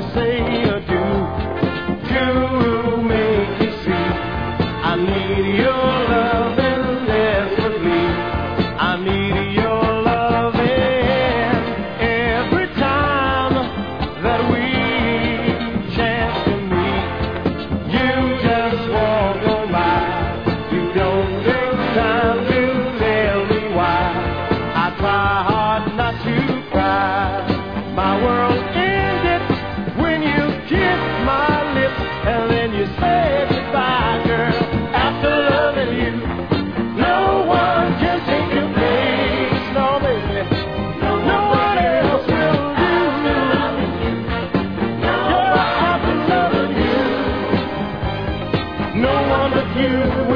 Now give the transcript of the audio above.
you say adieu to make me see I need your loving desperately. I need your loving every time that we chance to meet. You just walk on by. You don't take time to tell me why. I try hard not to cry. My world ended when you kissed my lips and then you said goodbye, girl. After loving you, no one can take your place, no baby. No one else will do. Girl, after loving you, no one but you.